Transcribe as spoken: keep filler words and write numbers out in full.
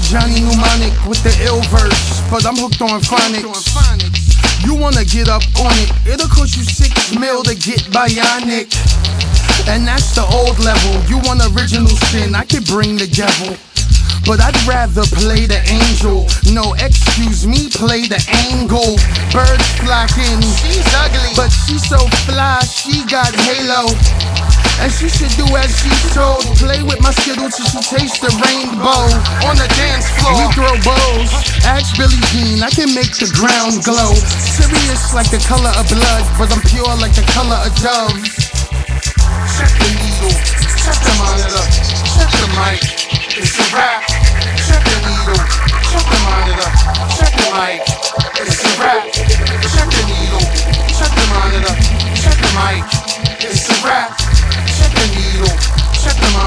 Johnny Mnemonic with the ill verse, but I'm hooked on phonics. You wanna get up on it, it'll cost you six mil to get bionic. And that's the old level, you want original sin, I could bring the devil. But I'd rather play the angel. No, excuse me, play the angle. Birds flocking, she's ugly, but she's so fly, she got halo. And she should do as she's told. Play with my Skittles till she tastes the rainbow. On the dance floor, we throw bows. Ask Billie Jean, I can make the ground glow. Serious like the color of blood, but I'm pure like the color of dove. Check the needle, check the monitor, check the mic.